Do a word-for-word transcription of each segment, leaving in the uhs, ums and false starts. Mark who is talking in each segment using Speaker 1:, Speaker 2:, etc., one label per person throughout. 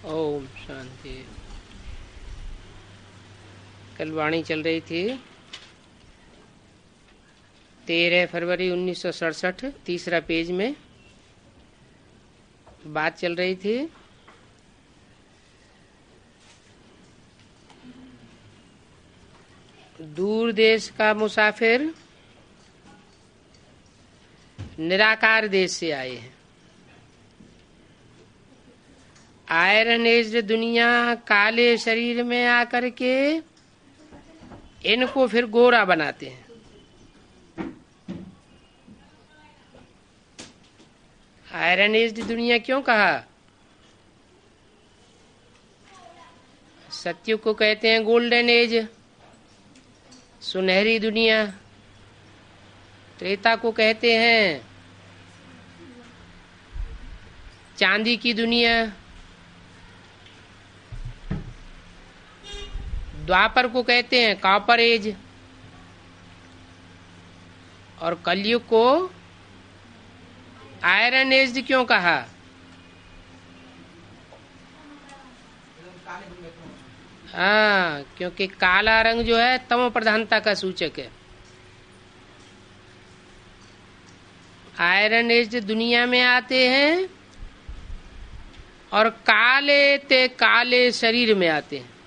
Speaker 1: ओम शांति। कल वाणी चल रही थी तेरह फरवरी उन्नीस सौ सड़सठ, तीसरा पेज में बात चल रही थी दूर देश का मुसाफिर निराकार देश से आए हैं। आयरन एज दुनिया काले शरीर में आकर के इनको फिर गोरा बनाते हैं। आयरन एज दुनिया क्यों कहा? सत्युग को कहते हैं गोल्डन एज, सुनहरी दुनिया। त्रेता को कहते हैं चांदी की दुनिया। द्वापर को कहते हैं कॉपर एज, और कलयुग को आयरन एज क्यों कहा? हाँ, क्योंकि काला रंग जो है तमो प्रधानता का सूचक है। आयरन एज दुनिया में आते हैं और काले ते काले शरीर में आते हैं।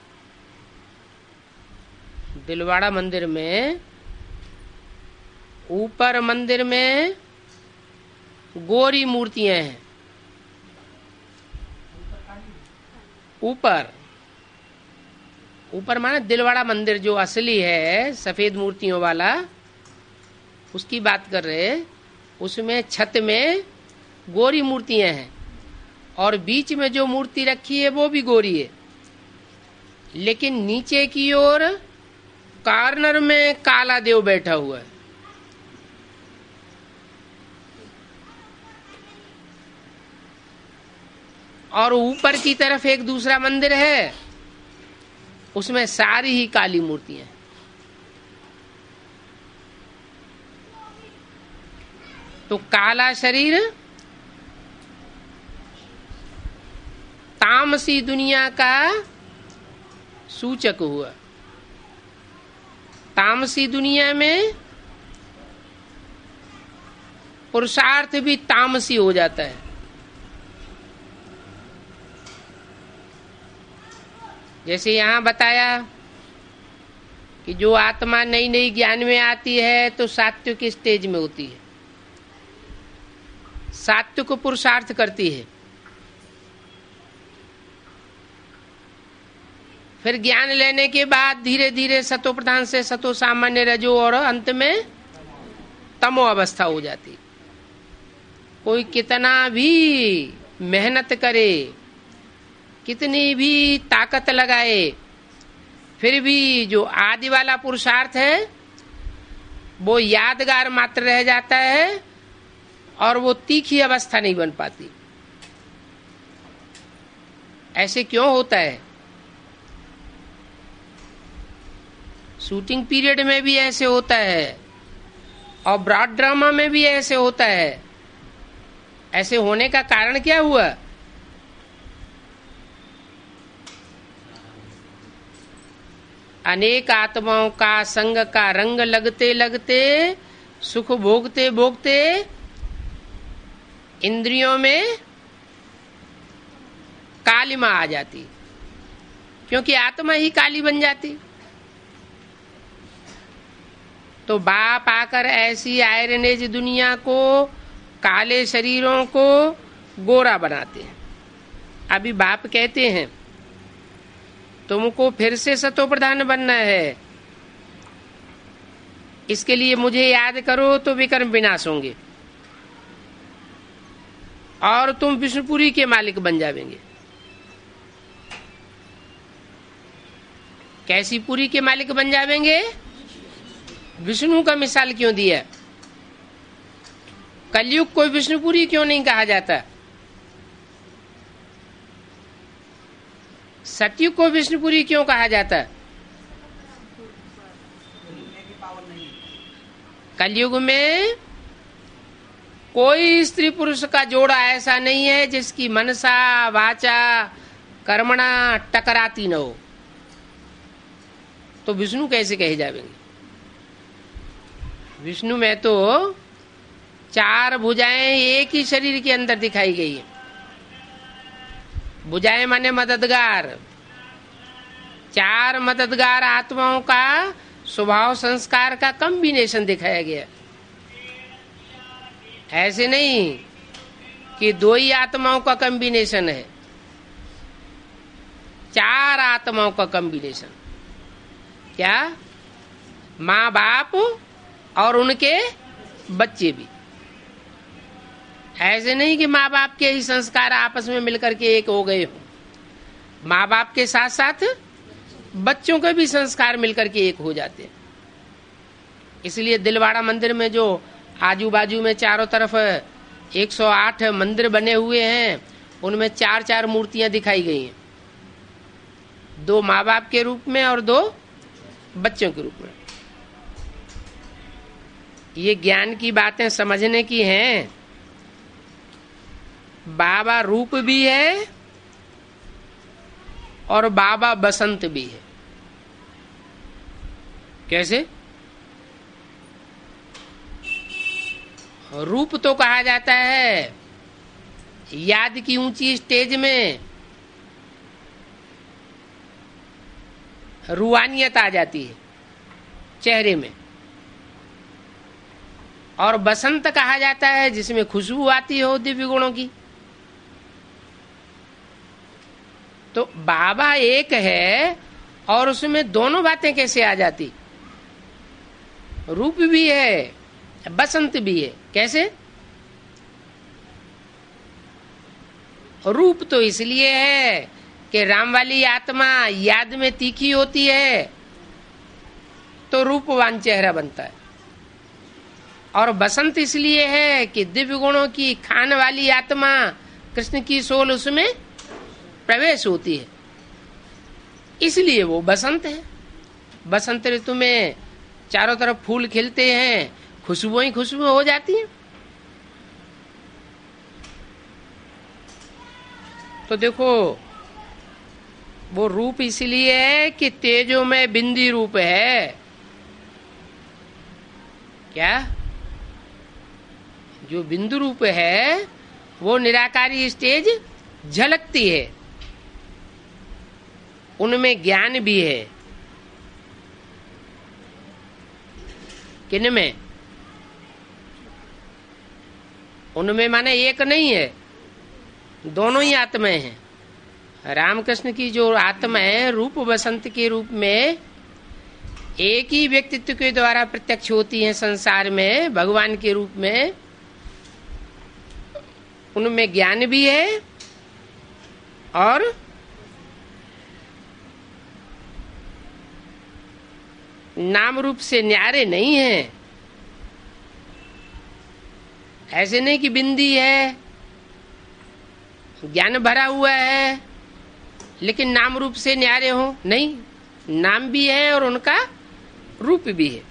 Speaker 1: दिलवाड़ा मंदिर में ऊपर मंदिर में गोरी मूर्तियां हैं। ऊपर ऊपर माने दिलवाड़ा मंदिर जो असली है सफेद मूर्तियों वाला, उसकी बात कर रहे हैं। उसमें छत में गोरी मूर्तियां हैं और बीच में जो मूर्ति रखी है वो भी गोरी है, लेकिन नीचे की ओर कॉर्नर में काला देव बैठा हुआ है। और ऊपर की तरफ एक दूसरा मंदिर है, उसमें सारी ही काली मूर्तियां। तो काला शरीर तामसी दुनिया का सूचक हुआ। तामसी दुनिया में पुरुषार्थ भी तामसी हो जाता है। जैसे यहाँ बताया कि जो आत्मा नई नई ज्ञान में आती है तो सात्विक स्टेज में होती है, सात्विक पुरुषार्थ करती है। फिर ज्ञान लेने के बाद धीरे धीरे सतो प्रधान से सतो सामान्य रजो और अंत में तमो अवस्था हो जाती। कोई कितना भी मेहनत करे, कितनी भी ताकत लगाए, फिर भी जो आदि वाला पुरुषार्थ है वो यादगार मात्र रह जाता है और वो तीखी अवस्था नहीं बन पाती। ऐसे क्यों होता है? शूटिंग पीरियड में भी ऐसे होता है और ब्रॉड ड्रामा में भी ऐसे होता है। ऐसे होने का कारण क्या हुआ? अनेक आत्माओं का संग का रंग लगते लगते, सुख भोगते भोगते इंद्रियों में कालिमा आ जाती, क्योंकि आत्मा ही काली बन जाती। तो बाप आकर ऐसी आयरन एज दुनिया को, काले शरीरों को गोरा बनाते हैं। अभी बाप कहते हैं तुमको फिर से सतो प्रधान बनना है, इसके लिए मुझे याद करो तो विकर्म विनाश होंगे और तुम विष्णुपुरी के मालिक बन जाएंगे। कैसी पुरी के मालिक बन जाएंगे? विष्णु का मिसाल क्यों दिया? कलयुग को विष्णुपुरी क्यों नहीं कहा जाता? सतयुग को विष्णुपुरी क्यों कहा जाता? कलयुग में कोई स्त्री पुरुष का जोड़ा ऐसा नहीं है जिसकी मनसा वाचा कर्मणा टकराती न हो, तो विष्णु कैसे कहे जाएंगे? विष्णु में तो चार भुजाएं एक ही शरीर के अंदर दिखाई गई है। भुजाएं माने मददगार, चार मददगार आत्माओं का स्वभाव संस्कार का कॉम्बिनेशन दिखाया गया। ऐसे नहीं कि दो ही आत्माओं का कॉम्बिनेशन है, चार आत्माओं का कॉम्बिनेशन। क्या? माँ बाप और उनके बच्चे भी। ऐसे नहीं कि माँ बाप के ही संस्कार आपस में मिलकर के एक हो गए हो, माँ बाप के साथ साथ बच्चों के भी संस्कार मिलकर के एक हो जाते हैं। इसलिए दिलवाड़ा मंदिर में जो आजू बाजू में चारों तरफ एक सौ आठ मंदिर बने हुए हैं, उनमें चार चार मूर्तियां दिखाई गई हैं, दो माँ बाप के रूप में और दो बच्चों के रूप में। ये ज्ञान की बातें समझने की हैं। बाबा रूप भी है और बाबा बसंत भी है। कैसे? रूप तो कहा जाता है याद की ऊंची स्टेज में रूहानियत आ जाती है चेहरे में, और बसंत कहा जाता है जिसमें खुशबू आती हो दिव्य गुणों की। तो बाबा एक है और उसमें दोनों बातें कैसे आ जाती? रूप भी है, बसंत भी है। कैसे? रूप तो इसलिए है कि राम वाली आत्मा याद में तीखी होती है तो रूपवान चेहरा बनता है, और बसंत इसलिए है कि दिव्य गुणों की खान वाली आत्मा कृष्ण की सोल उसमें प्रवेश होती है, इसलिए वो बसंत है। बसंत ऋतु में चारों तरफ फूल खिलते हैं, खुशबू ही खुशबू हो जाती है। तो देखो, वो रूप इसलिए है कि तेजो में बिंदी रूप है। क्या? जो बिंदु रूप है वो निराकारी स्टेज झलकती है, उनमें ज्ञान भी है। किन में? उनमें माने एक नहीं है, दोनों ही आत्माएं हैं। रामकृष्ण की जो आत्मा है रूप बसंत के रूप में एक ही व्यक्तित्व के द्वारा प्रत्यक्ष होती है संसार में भगवान के रूप में। उनमें ज्ञान भी है और नाम रूप से न्यारे नहीं है। ऐसे नहीं कि बिंदी है, ज्ञान भरा हुआ है लेकिन नाम रूप से न्यारे हो, नहीं, नाम भी है और उनका रूप भी है।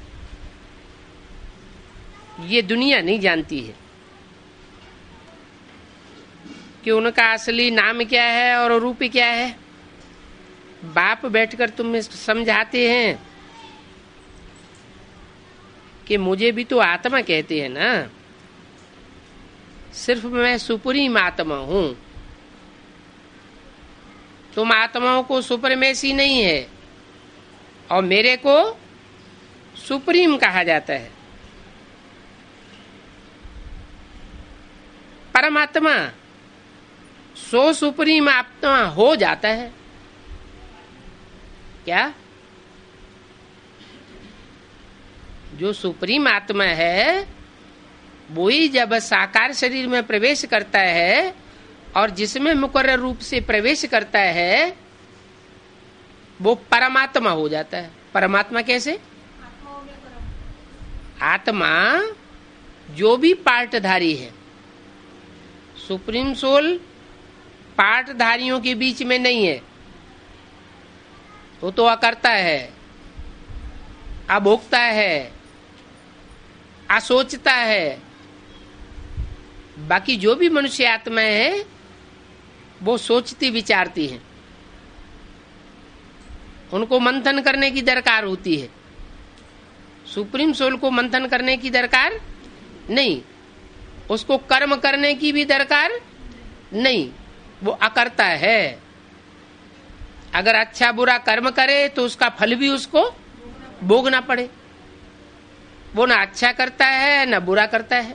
Speaker 1: ये दुनिया नहीं जानती है कि उनका असली नाम क्या है और रूप क्या है। बाप बैठकर तुम्हें समझाते हैं कि मुझे भी तो आत्मा कहते हैं ना, सिर्फ मैं सुप्रीम आत्मा हूं। तुम आत्माओं को सुपरमेसी नहीं है और मेरे को सुप्रीम कहा जाता है। परमात्मा सो सुप्रीम आत्मा हो जाता है। क्या? जो सुप्रीम आत्मा है वही जब साकार शरीर में प्रवेश करता है और जिसमें मुकर्रर रूप से प्रवेश करता है वो परमात्मा हो जाता है। परमात्मा कैसे? आत्मा जो भी पार्टधारी है, सुप्रीम सोल पार्टधारियों के बीच में नहीं है, वो तो अकर्ता है, अभोक्ता है, असोचता है। बाकी जो भी मनुष्य आत्मा है वो सोचती विचारती हैं, उनको मंथन करने की दरकार होती है। सुप्रीम सोल को मंथन करने की दरकार नहीं, उसको कर्म करने की भी दरकार नहीं, वो अकर्ता है। अगर अच्छा बुरा कर्म करे तो उसका फल भी उसको भोगना पड़े। वो ना अच्छा करता है ना बुरा करता है।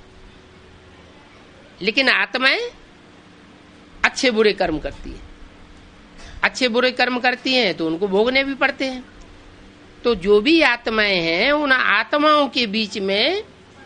Speaker 1: लेकिन आत्माएं अच्छे बुरे कर्म करती है, अच्छे बुरे कर्म करती हैं तो उनको भोगने भी पड़ते हैं। तो जो भी आत्माएं हैं उन आत्माओं के बीच में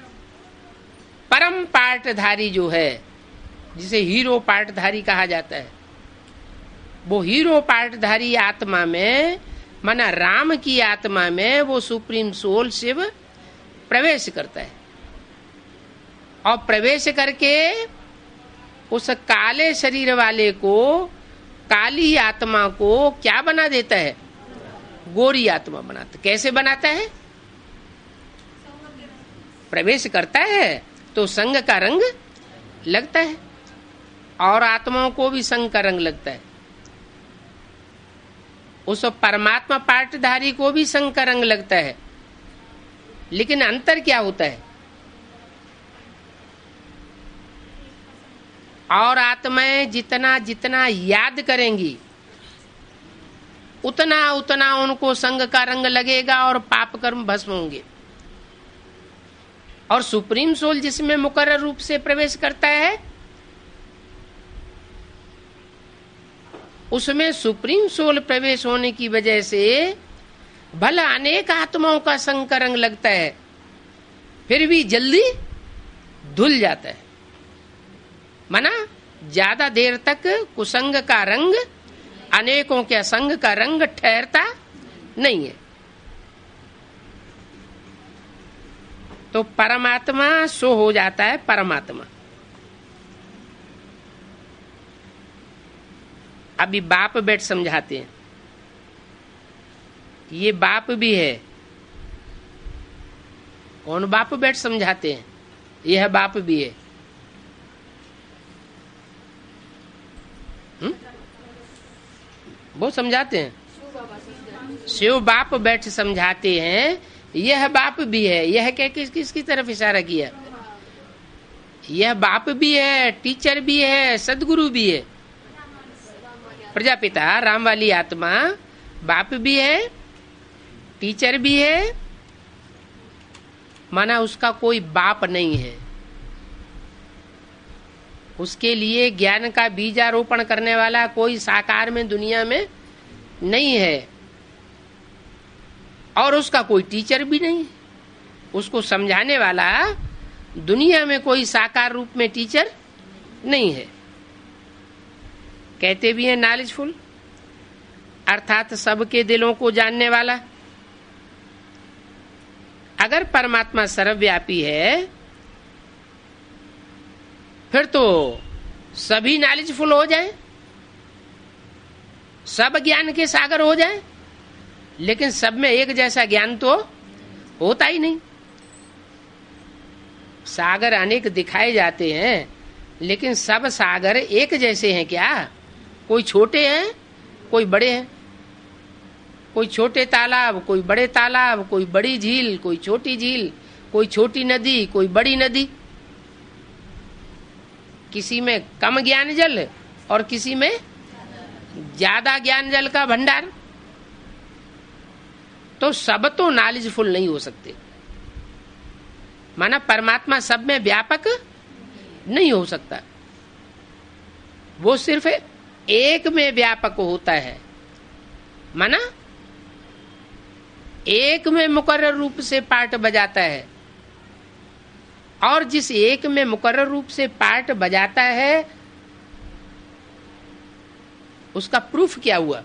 Speaker 1: परम पार्टधारी जो है, जिसे हीरो पार्टधारी कहा जाता है, वो हीरो पार्टधारी आत्मा में, माना राम की आत्मा में, वो सुप्रीम सोल शिव प्रवेश करता है। और प्रवेश करके उस काले शरीर वाले को, काली आत्मा को क्या बना देता है? गोरी आत्मा बनाता। कैसे बनाता है? प्रवेश करता है तो संग का रंग लगता है, और आत्माओं को भी संग का रंग लगता है। उस परमात्मा पार्टधारी को भी संग का रंग लगता है। लेकिन अंतर क्या होता है? और आत्माएं जितना जितना याद करेंगी उतना उतना उनको संग का रंग लगेगा और पाप कर्म भस्म होंगे। और सुप्रीम सोल जिसमें मुकर्रर रूप से प्रवेश करता है, उसमें सुप्रीम सोल प्रवेश होने की वजह से भला अनेक आत्माओं का संग का रंग लगता है, फिर भी जल्दी धुल जाता है। माना ज्यादा देर तक कुसंग का रंग, अनेकों के संग का रंग ठहरता नहीं है। तो परमात्मा सो हो जाता है परमात्मा। अभी बाप बैठ समझाते हैं। ये बाप भी है। कौन बाप बैठ समझाते हैं? यह बाप भी है। हुँ? वो समझाते हैं। शिव बाप बैठ समझाते हैं। यह बाप भी है। यह क्या किस किसकी तरफ इशारा किया? यह बाप भी है, टीचर भी है, सदगुरु भी है। प्रजापिता राम वाली आत्मा बाप भी है, टीचर भी है, माना उसका कोई बाप नहीं है। उसके लिए ज्ञान का बीजारोपण करने वाला कोई साकार में दुनिया में नहीं है, और उसका कोई टीचर भी नहीं। उसको समझाने वाला दुनिया में कोई साकार रूप में टीचर नहीं है। कहते भी हैं नॉलेजफुल, अर्थात सबके दिलों को जानने वाला। अगर परमात्मा सर्वव्यापी है फिर तो सभी नॉलेजफुल हो जाए, सब ज्ञान के सागर हो जाए। लेकिन सब में एक जैसा ज्ञान तो होता ही नहीं। सागर अनेक दिखाए जाते हैं, लेकिन सब सागर एक जैसे हैं क्या? कोई छोटे हैं, कोई बड़े हैं। कोई छोटे तालाब, कोई बड़े तालाब, कोई बड़ी झील, कोई छोटी झील, कोई छोटी नदी, कोई बड़ी नदी। किसी में कम ज्ञान जल और किसी में ज्यादा ज्ञान जल का भंडार। तो सब तो नॉलेजफुल नहीं हो सकते। माना परमात्मा सब में व्यापक नहीं हो सकता। वो सिर्फ एक में व्यापक होता है। माना एक में मुकर्रर रूप से पार्ट बजाता है, और जिस एक में मुकर्रर रूप से पार्ट बजाता है उसका प्रूफ क्या हुआ?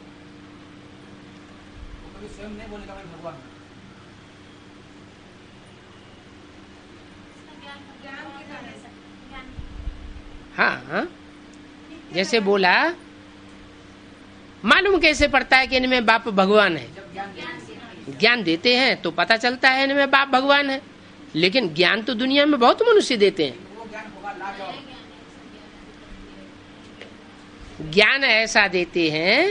Speaker 1: हाँ हाँ, जैसे बोला, मालूम कैसे पड़ता है कि इनमें बाप भगवान है? ज्ञान देते हैं तो पता चलता है इनमें बाप भगवान है। लेकिन ज्ञान तो दुनिया में बहुत मनुष्य देते हैं। ज्ञान ऐसा देते हैं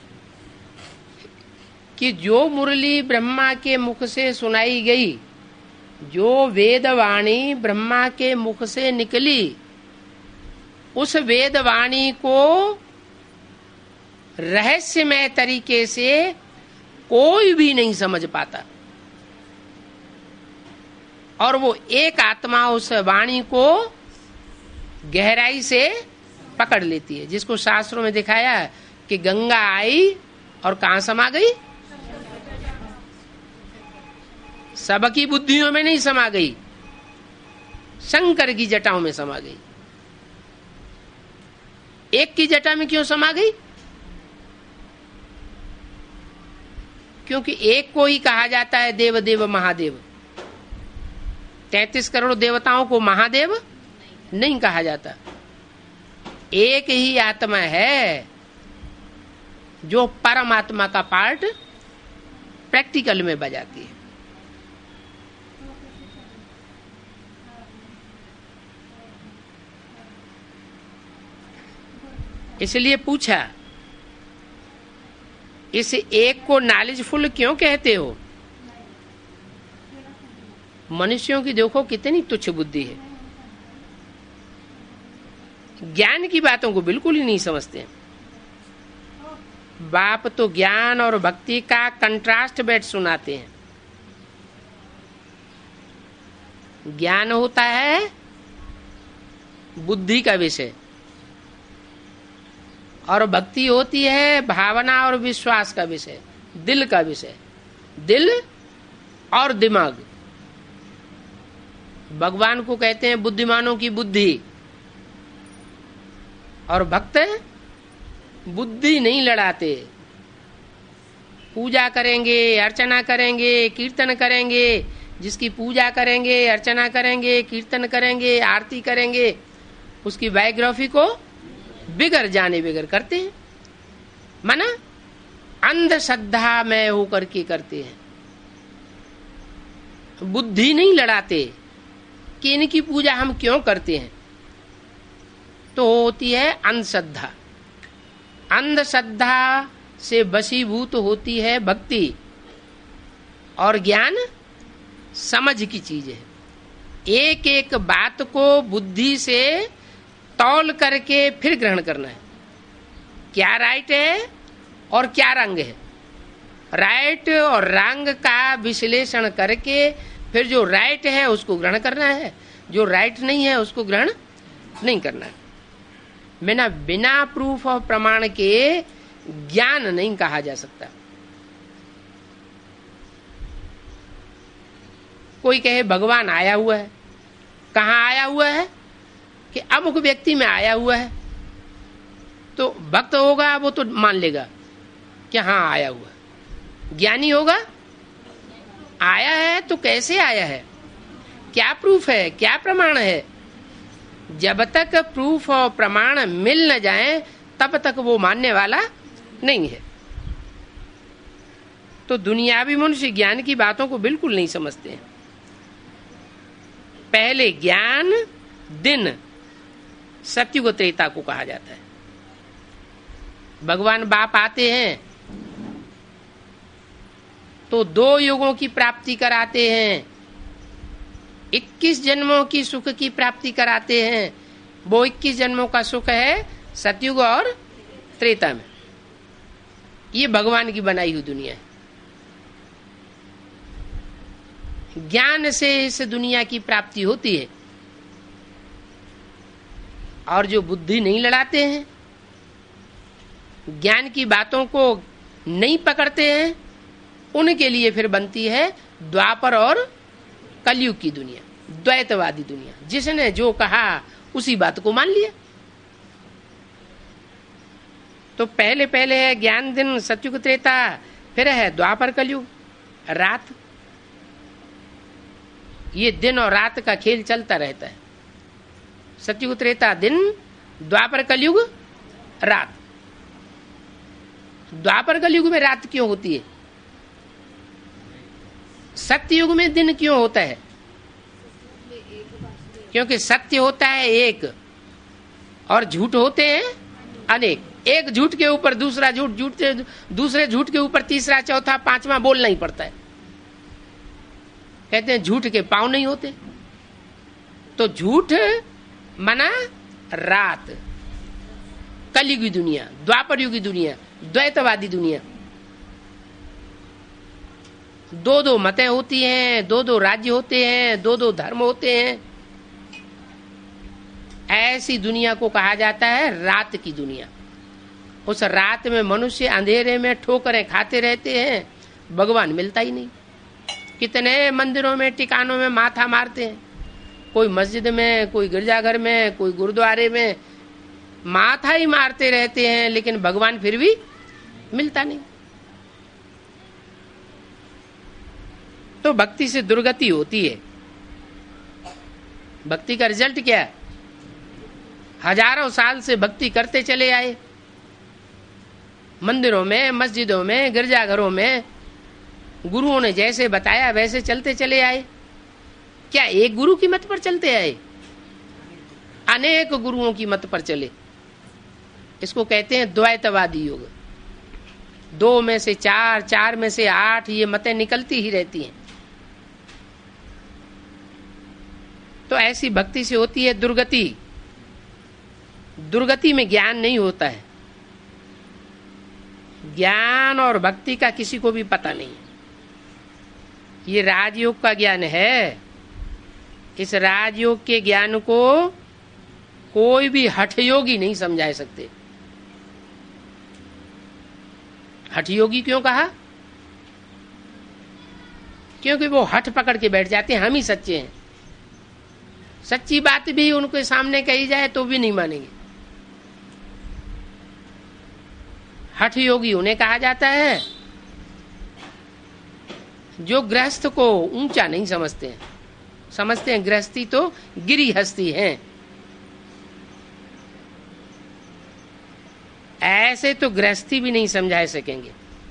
Speaker 1: कि जो मुरली ब्रह्मा के मुख से सुनाई गई, जो वेदवाणी ब्रह्मा के मुख से निकली, उस वेदवाणी को रहस्यमय तरीके से कोई भी नहीं समझ पाता, और वो एक आत्मा उस वाणी को गहराई से पकड़ लेती है, जिसको शास्त्रों में दिखाया है कि गंगा आई और कहां समा गई? सबकी बुद्धियों में नहीं समा गई, शंकर की जटाओं में समा गई। एक की जटा में क्यों समा गई? क्योंकि एक को ही कहा जाता है देव देव महादेव। तैंतीस करोड़ देवताओं को महादेव नहीं कहा जाता। एक ही आत्मा है जो परमात्मा का पार्ट प्रैक्टिकल में बजाती है। इसलिए पूछा, इस एक को नॉलेजफुल क्यों कहते हो? मनुष्यों की देखो कितनी तुच्छ बुद्धि है, ज्ञान की बातों को बिल्कुल ही नहीं समझते हैं। बाप तो ज्ञान और भक्ति का कंट्रास्ट बैठ सुनाते हैं। ज्ञान होता है बुद्धि का विषय, और भक्ति होती है भावना और विश्वास का विषय, दिल का विषय, दिल और दिमाग। भगवान को कहते हैं बुद्धिमानों की बुद्धि, और भक्त बुद्धि नहीं लड़ाते। पूजा करेंगे, अर्चना करेंगे, कीर्तन करेंगे, जिसकी पूजा करेंगे, अर्चना करेंगे, कीर्तन करेंगे, आरती करेंगे, उसकी बायोग्राफी को बिगड़ जाने बिगड़ करते हैं, माना अंधश्रद्धा में होकर के करते हैं। बुद्धि नहीं लड़ाते कि इनकी पूजा हम क्यों करते हैं, तो होती है अंधश्रद्धा। अंधश्रद्धा से वशीभूत होती है भक्ति, और ज्ञान समझ की चीज है। एक एक बात को बुद्धि से तौल करके फिर ग्रहण करना है, क्या राइट है और क्या रंग है। राइट और रंग का विश्लेषण करके फिर जो राइट है उसको ग्रहण करना है, जो राइट नहीं है उसको ग्रहण नहीं करना है। बिना बिना प्रूफ और प्रमाण के ज्ञान नहीं कहा जा सकता। कोई कहे भगवान आया हुआ है, कहाँ आया हुआ है? कि अमुक व्यक्ति में आया हुआ है, तो भक्त होगा वो तो मान लेगा कि हाँ आया हुआ है। ज्ञानी होगा, आया है तो कैसे आया है, क्या प्रूफ है, क्या प्रमाण है। जब तक प्रूफ और प्रमाण मिल न जाए तब तक वो मानने वाला नहीं है। तो दुनियावी मनुष्य ज्ञान की बातों को बिल्कुल नहीं समझते हैं। पहले ज्ञान दिन सत्युग त्रेता को कहा जाता है। भगवान बाप आते हैं तो दो युगों की प्राप्ति कराते हैं, इक्कीस जन्मों की सुख की प्राप्ति कराते हैं। वो इक्कीस जन्मों का सुख है सतयुग और त्रेता में। ये भगवान की बनाई हुई दुनिया है। ज्ञान से इस दुनिया की प्राप्ति होती है, और जो बुद्धि नहीं लड़ाते हैं, ज्ञान की बातों को नहीं पकड़ते हैं, उनके लिए फिर बनती है द्वापर और कलयुग की दुनिया, द्वैतवादी दुनिया। जिसने जो कहा उसी बात को मान लिया। तो पहले पहले है ज्ञान दिन सतयुग त्रेता, फिर है द्वापर कलयुग रात। ये दिन और रात का खेल चलता रहता है। सतयुग त्रेता दिन, द्वापर कलयुग रात। द्वापर कलयुग में रात क्यों होती है? सत्ययुग में दिन क्यों होता है? क्योंकि सत्य होता है एक और झूठ होते हैं अनेक। एक झूठ के ऊपर दूसरा झूठ, झूठ से दूसरे झूठ के ऊपर तीसरा, चौथा, पांचवा बोलना ही पड़ता है। कहते हैं झूठ के पांव नहीं होते। तो झूठ मना रात, कलयुग की दुनिया, द्वापर युग की दुनिया, द्वैतवादी दुनिया। दो दो मतें होती हैं, दो दो राज्य होते हैं, दो दो धर्म होते हैं। ऐसी दुनिया को कहा जाता है रात की दुनिया। उस रात में मनुष्य अंधेरे में ठोकरें खाते रहते हैं, भगवान मिलता ही नहीं। कितने मंदिरों में, टिकानों में माथा मारते हैं, कोई मस्जिद में, कोई गिरजाघर में, कोई गुरुद्वारे में माथा ही मारते रहते हैं, लेकिन भगवान फिर भी मिलता नहीं। तो भक्ति से दुर्गति होती है। भक्ति का रिजल्ट क्या है? हजारों साल से भक्ति करते चले आए, मंदिरों में, मस्जिदों में, गिरजाघरों में गुरुओं ने जैसे बताया वैसे चलते चले आए। क्या एक गुरु की मत पर चलते आए? अनेक गुरुओं की मत पर चले। इसको कहते हैं द्वैतवादी युग। दो में से चार, चार में से आठ, ये मतें निकलती ही रहती हैं। तो ऐसी भक्ति से होती है दुर्गति। दुर्गति में ज्ञान नहीं होता है। ज्ञान और भक्ति का किसी को भी पता नहीं है। ये राजयोग का ज्ञान है। इस राजयोग के ज्ञान को कोई भी हठयोगी नहीं समझा सकते। हठयोगी क्यों कहा? क्योंकि वो हठ पकड़ के बैठ जाते हैं, हम ही सच्चे हैं। सच्ची बात भी उनके सामने कही जाए तो भी नहीं मानेंगे। हठ योगी उन्हें कहा जाता है जो गृहस्थ को ऊंचा नहीं समझते हैं। समझते हैं गृहस्थी तो गिरी हस्ती है। ऐसे तो गृहस्थी भी नहीं समझा सकेंगे।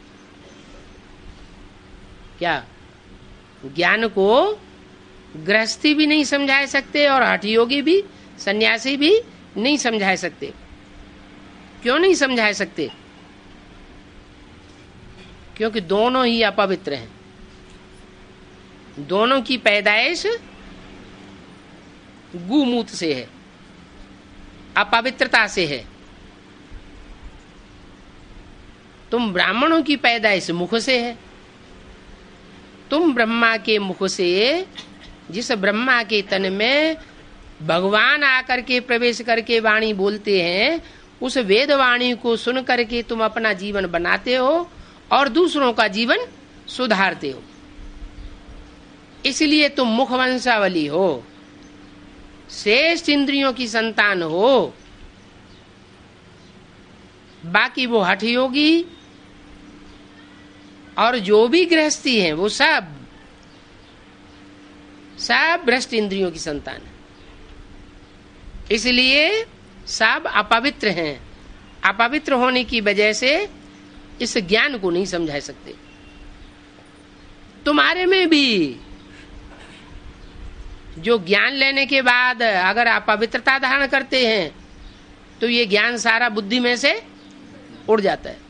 Speaker 1: क्या ज्ञान को गृहस्थी भी नहीं समझा सकते और हठयोगी भी, सन्यासी भी नहीं समझा सकते। क्यों नहीं समझा सकते? क्योंकि दोनों ही अपवित्र हैं। दोनों की पैदाइश गुमूत से है, अपवित्रता से है। तुम ब्राह्मणों की पैदाइश मुख से है। तुम ब्रह्मा के मुख से, जिस ब्रह्मा के तन में भगवान आकर के प्रवेश करके वाणी बोलते हैं, उस वेद वाणी को सुन करके तुम अपना जीवन बनाते हो और दूसरों का जीवन सुधारते हो। इसलिए तुम मुख वंशावली हो, श्रेष्ठ इंद्रियों की संतान हो। बाकी वो हठयोगी और जो भी गृहस्थी हैं वो सब सब भ्रष्ट इंद्रियों की संतान है। इसलिए सब अपवित्र हैं। अपवित्र होने की वजह से इस ज्ञान को नहीं समझा सकते। तुम्हारे में भी जो ज्ञान लेने के बाद अगर अपवित्रता धारण करते हैं तो ये ज्ञान सारा बुद्धि में से उड़ जाता है।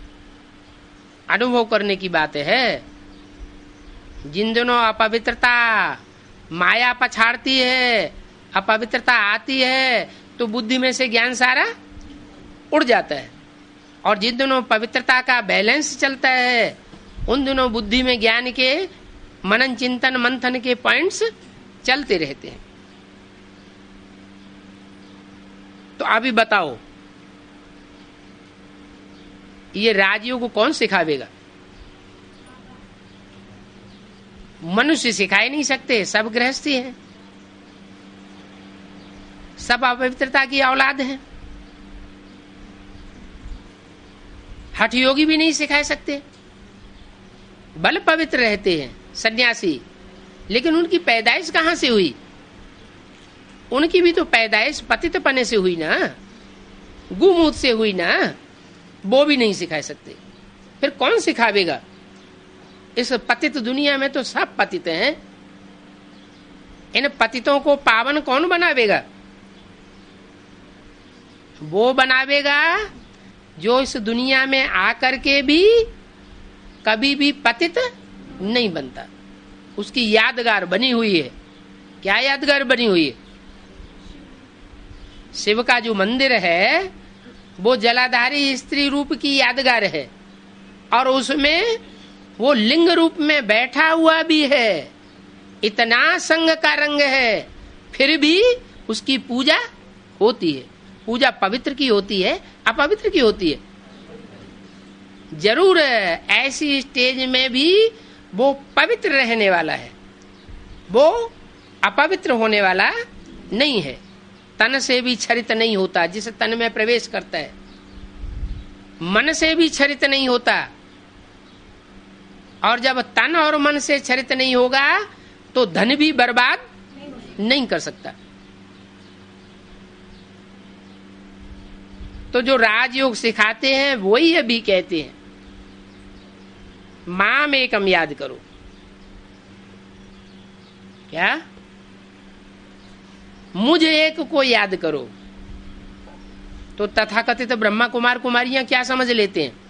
Speaker 1: अनुभव करने की बात है। जिन दिनों अपवित्रता माया पछाड़ती है, अपवित्रता आती है, तो बुद्धि में से ज्ञान सारा उड़ जाता है। और जिन दिनों पवित्रता का बैलेंस चलता है, उन दिनों बुद्धि में ज्ञान के मनन चिंतन मंथन के पॉइंट्स चलते रहते हैं। तो अभी बताओ, ये राजयोग को कौन सिखावेगा? मनुष्य सिखाए नहीं सकते। सब गृहस्थी हैं, सब अपवित्रता की औलाद हैं। हठ योगी भी नहीं सिखा सकते। बल पवित्र रहते हैं सन्यासी, लेकिन उनकी पैदाइश कहां से हुई? उनकी भी तो पैदाइश पतित पने से हुई ना, गुमूत से हुई ना। वो भी नहीं सिखा सकते। फिर कौन सिखावेगा? इस पतित दुनिया में तो सब पतित हैं। इन पतितों को पावन कौन बनावेगा? वो बनावेगा जो इस दुनिया में आकर के भी कभी भी पतित नहीं बनता, उसकी यादगार बनी हुई है। क्या यादगार बनी हुई है? शिव का जो मंदिर है वो जलाधारी स्त्री रूप की यादगार है, और उसमें वो लिंग रूप में बैठा हुआ भी है। इतना संग का रंग है, फिर भी उसकी पूजा होती है। पूजा पवित्र की होती है, अपवित्र की होती है? जरूर ऐसी स्टेज में भी वो पवित्र रहने वाला है, वो अपवित्र होने वाला नहीं है। तन से भी छरित नहीं होता, जिस तन में प्रवेश करता है। मन से भी छरित नहीं होता, और जब तन और मन से छरित नहीं होगा तो धन भी बर्बाद नहीं कर सकता। तो जो राजयोग सिखाते हैं वही अभी कहते हैं, माम एकम याद करो। क्या? मुझ एक को याद करो। तो तथाकथित ब्रह्मा कुमार कुमारियां क्या समझ लेते हैं?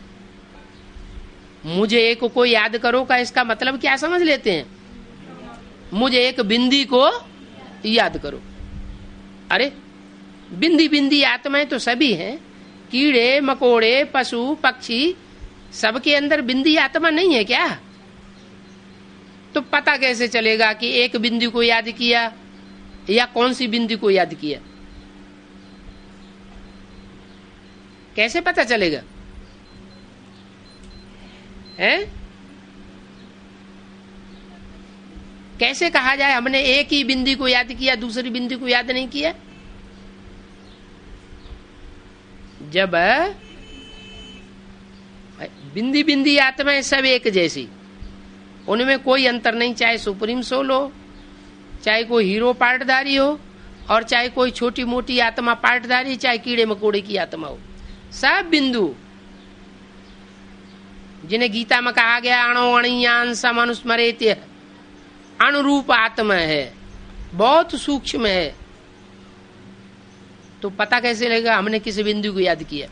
Speaker 1: मुझे एक को याद करो का इसका मतलब क्या समझ लेते हैं? मुझे एक बिंदी को याद करो। अरे बिंदी बिंदी आत्माएं तो सभी हैं, कीड़े मकोड़े पशु पक्षी सबके अंदर बिंदी आत्मा नहीं है क्या? तो पता कैसे चलेगा कि एक बिंदी को याद किया या कौन सी बिंदी को याद किया? कैसे पता चलेगा? हैं? कैसे कहा जाए हमने एक ही बिंदी को याद किया, दूसरी बिंदी को याद नहीं किया? जब बिंदी बिंदी आत्माएं सब एक जैसी, उनमें कोई अंतर नहीं, चाहे सुप्रीम सोल हो, चाहे कोई हीरो पार्टधारी हो, और चाहे कोई छोटी मोटी आत्मा पार्टधारी, चाहे कीड़े मकोड़े की आत्मा हो, सब बिंदु जिन्हें गीता में कहा गया अणो अणियान समनुस्मरेत्य, अनुरूप आत्मा है, बहुत सूक्ष्म है। तो पता कैसे लगेगा हमने किस बिंदु को याद किया?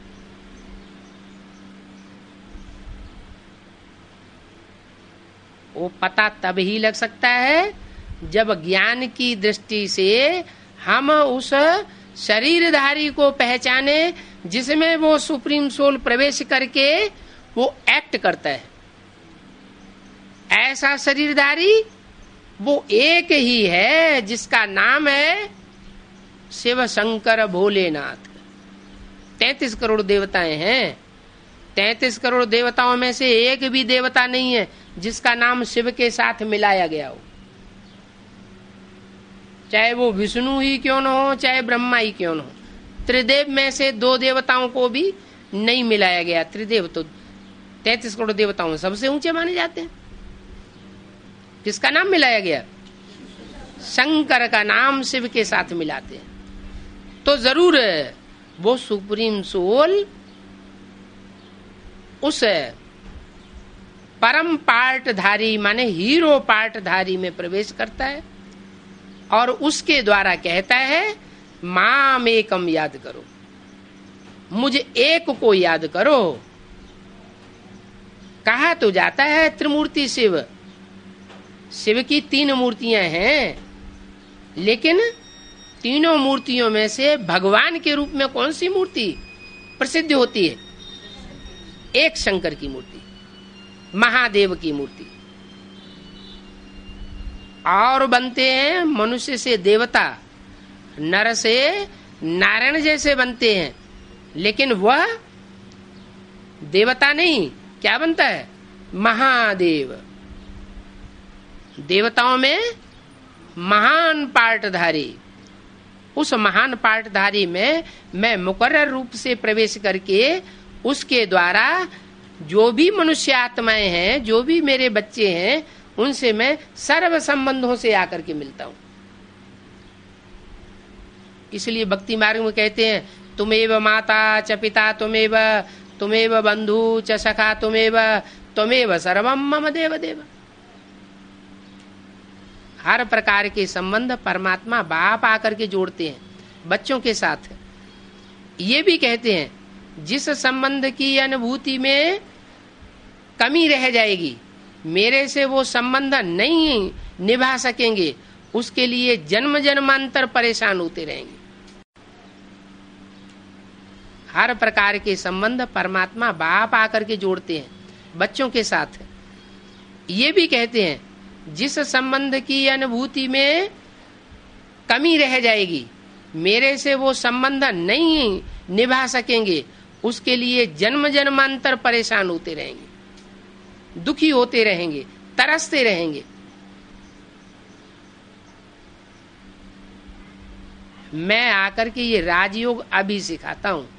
Speaker 1: वो पता तब ही लग सकता है जब ज्ञान की दृष्टि से हम उस शरीरधारी को पहचाने जिसमें वो सुप्रीम सोल प्रवेश करके वो एक्ट करता है। ऐसा शरीरधारी वो एक ही है जिसका नाम है शिव शंकर भोलेनाथ। तैतीस करोड़ देवताएं हैं, तैतीस करोड़ देवताओं में से एक भी देवता नहीं है जिसका नाम शिव के साथ मिलाया गया हो। चाहे वो विष्णु ही क्यों न हो, चाहे ब्रह्मा ही क्यों न हो। त्रिदेव में से दो देवताओं को भी नहीं मिलाया गया। त्रिदेव तो तैतीस करोड़ देवताओं में सबसे ऊंचे माने जाते हैं। किसका नाम मिलाया गया? शंकर का नाम शिव के साथ मिलाते हैं। तो जरूर वो सुप्रीम सोल उस परम पार्टधारी माने हीरो पार्टधारी में प्रवेश करता है और उसके द्वारा कहता है माम एकम याद करो, मुझे एक को याद करो। कहा तो जाता है त्रिमूर्ति शिव, शिव की तीन मूर्तियां हैं, लेकिन तीनों मूर्तियों में से भगवान के रूप में कौन सी मूर्ति प्रसिद्ध होती है? एक शंकर की मूर्ति, महादेव की मूर्ति। और बनते हैं मनुष्य से देवता, नर से नारायण जैसे बनते हैं, लेकिन वह देवता नहीं। क्या बनता है? महादेव। देवताओं में महान पार्टधारी, उस महान पार्टधारी में मैं मुकर्रर रूप से प्रवेश करके उसके द्वारा जो भी मनुष्य आत्माएं हैं, जो भी मेरे बच्चे हैं, उनसे मैं सर्व संबंधों से आकर के मिलता हूं। इसलिए भक्ति मार्ग में कहते हैं तुमेव माता च पिता तुमेव, तुमेव बंधु च सखा तुमेव, तुमेव सर्वम मम देव देव। हर प्रकार के संबंध परमात्मा बाप आकर के जोड़ते हैं बच्चों के साथ। ये भी कहते हैं जिस संबंध की अनुभूति में कमी रह जाएगी, मेरे से वो संबंध नहीं निभा सकेंगे, उसके लिए जन्म जन्मांतर परेशान होते रहेंगे। हर प्रकार के संबंध परमात्मा बाप आकर के जोड़ते हैं बच्चों के साथ। ये भी कहते हैं जिस संबंध की अनुभूति में कमी रह जाएगी, मेरे से वो संबंध नहीं निभा सकेंगे, उसके लिए जन्म जन्मांतर परेशान होते रहेंगे, दुखी होते रहेंगे, तरसते रहेंगे। मैं आकर के ये राजयोग अभी सिखाता हूं,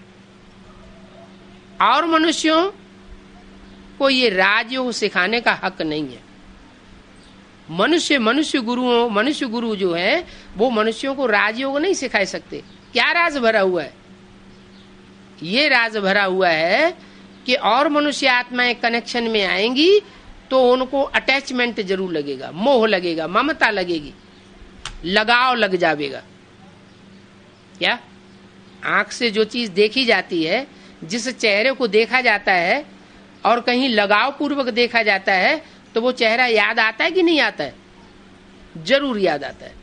Speaker 1: और मनुष्यों को ये राजयोग सिखाने का हक नहीं है। मनुष्य मनुष्य गुरुओं मनुष्य गुरु जो है वो मनुष्यों को राजयोग नहीं सिखा सकते। क्या राज भरा हुआ है? ये राज भरा हुआ है कि और मनुष्य आत्माएं कनेक्शन में आएंगी तो उनको अटैचमेंट जरूर लगेगा, मोह लगेगा, ममता लगेगी, लगाव लग जाएगा। क्या आंख से जो चीज देखी जाती है, जिस चेहरे को देखा जाता है और कहीं लगाव पूर्वक देखा जाता है, तो वो चेहरा याद आता है कि नहीं आता है? जरूर याद आता है।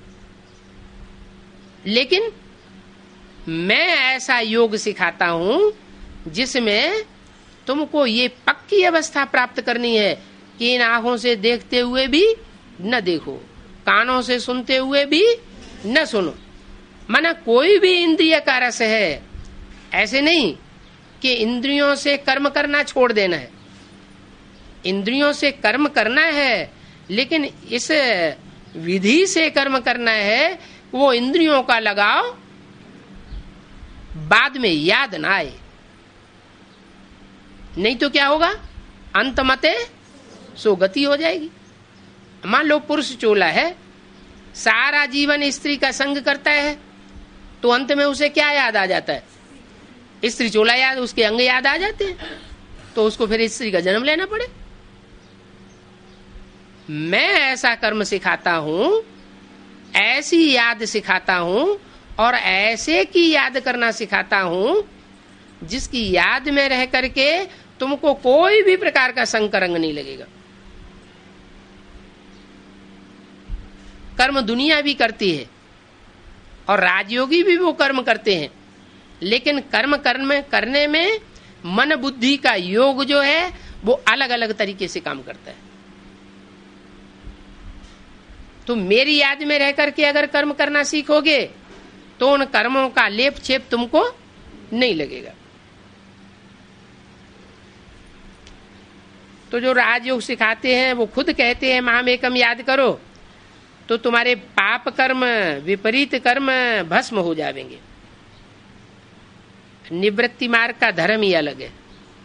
Speaker 1: लेकिन मैं ऐसा योग सिखाता हूं जिसमें तुमको ये पक्की अवस्था प्राप्त करनी है कि इन आंखों से देखते हुए भी न देखो, कानों से सुनते हुए भी न सुनो। माना कोई भी इंद्रिय का रस है, ऐसे नहीं कि इंद्रियों से कर्म करना छोड़ देना है। इंद्रियों से कर्म करना है, लेकिन इस विधि से कर्म करना है वो इंद्रियों का लगाव बाद में याद ना आए। नहीं तो क्या होगा? अंत मते सो गति हो जाएगी। मान लो पुरुष चोला है, सारा जीवन स्त्री का संग करता है, तो अंत में उसे क्या याद आ जाता है? स्त्री चोला याद, उसके अंग याद आ जाते हैं, तो उसको फिर स्त्री का जन्म लेना पड़े। मैं ऐसा कर्म सिखाता हूं, ऐसी याद सिखाता हूं और ऐसे की याद करना सिखाता हूं जिसकी याद में रह करके तुमको कोई भी प्रकार का संकरंग नहीं लगेगा। कर्म दुनिया भी करती है और राजयोगी भी वो कर्म करते हैं, लेकिन कर्म कर्म करने में मन बुद्धि का योग जो है वो अलग अलग तरीके से काम करता है। तो मेरी याद में रह करके अगर कर्म करना सीखोगे तो उन कर्मों का लेप छेप तुमको नहीं लगेगा। तो जो राजयोग सिखाते हैं वो खुद कहते हैं माम एकम याद करो, तो तुम्हारे पाप कर्म, विपरीत कर्म भस्म हो जाएंगे। निवृत्ति मार्ग का धर्म ही अलग है।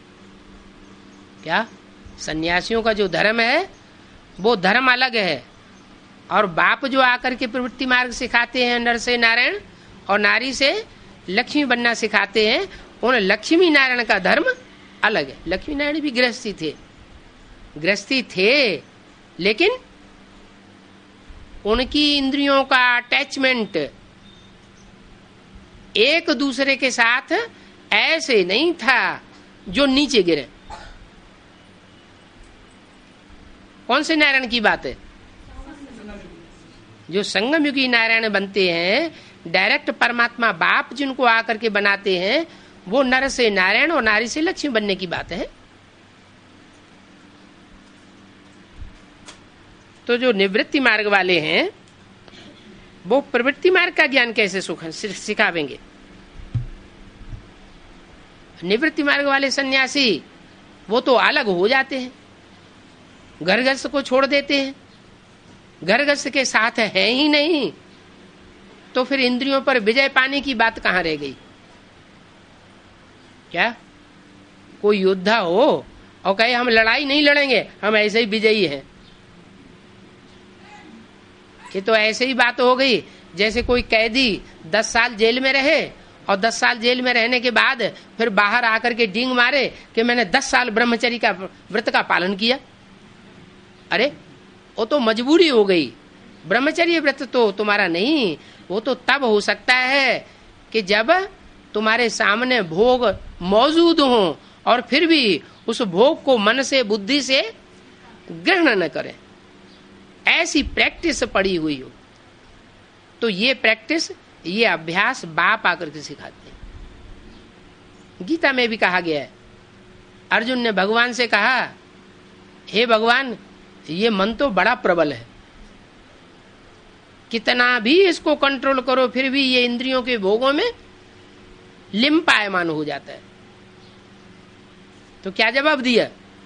Speaker 1: क्या सन्यासियों का जो धर्म है वो धर्म अलग है, और बाप जो आकर के प्रवृत्ति मार्ग सिखाते हैं, नर से नारायण और नारी से लक्ष्मी बनना सिखाते हैं, उन लक्ष्मी नारायण का धर्म अलग है। लक्ष्मी नारायण भी गृहस्थी थे गृहस्थी थे लेकिन उनकी इंद्रियों का अटैचमेंट एक दूसरे के साथ ऐसे नहीं था जो नीचे गिरे। कौन से नारायण की बात है? जो संगम युगी नारायण बनते हैं, डायरेक्ट परमात्मा बाप जिनको आकर के बनाते हैं, वो नर से नारायण और नारी से लक्ष्मी बनने की बात है। तो जो निवृत्ति मार्ग वाले हैं वो प्रवृत्ति मार्ग का ज्ञान कैसे सिखावेंगे? निवृत्ति मार्ग वाले सन्यासी वो तो अलग हो जाते हैं, घर गृहस्थ को छोड़ देते हैं, घर गृहस्थ के साथ है ही नहीं, तो फिर इंद्रियों पर विजय पाने की बात कहां रह गई? क्या कोई योद्धा हो और कहे हम लड़ाई नहीं लड़ेंगे, हम ऐसे ही विजयी हैं, ये तो ऐसे ही बात हो गई जैसे कोई कैदी दस साल जेल में रहे और दस साल जेल में रहने के बाद फिर बाहर आकर के डींग मारे कि मैंने दस साल ब्रह्मचर्य का व्रत का पालन किया। अरे वो तो मजबूरी हो गई, ब्रह्मचर्य व्रत तो तुम्हारा नहीं, वो तो तब हो सकता है कि जब तुम्हारे सामने भोग मौजूद हो और फिर भी उस भोग को मन से बुद्धि से ग्रहण न करें, ऐसी प्रैक्टिस पड़ी हुई हो, तो ये प्रैक्टिस, ये अभ्यास बाप आकर के सिखाते हैं। गीता में भी कहा गया है, अर्जुन ने भगवान से कहा, हे भगवान, ये मन तो बड़ा प्रबल है, कितना भी इसको कंट्रोल करो फिर भी ये इंद्रियों के भोगों में लिम्पायमान हो जाता है। तो क्या जवाब दिया?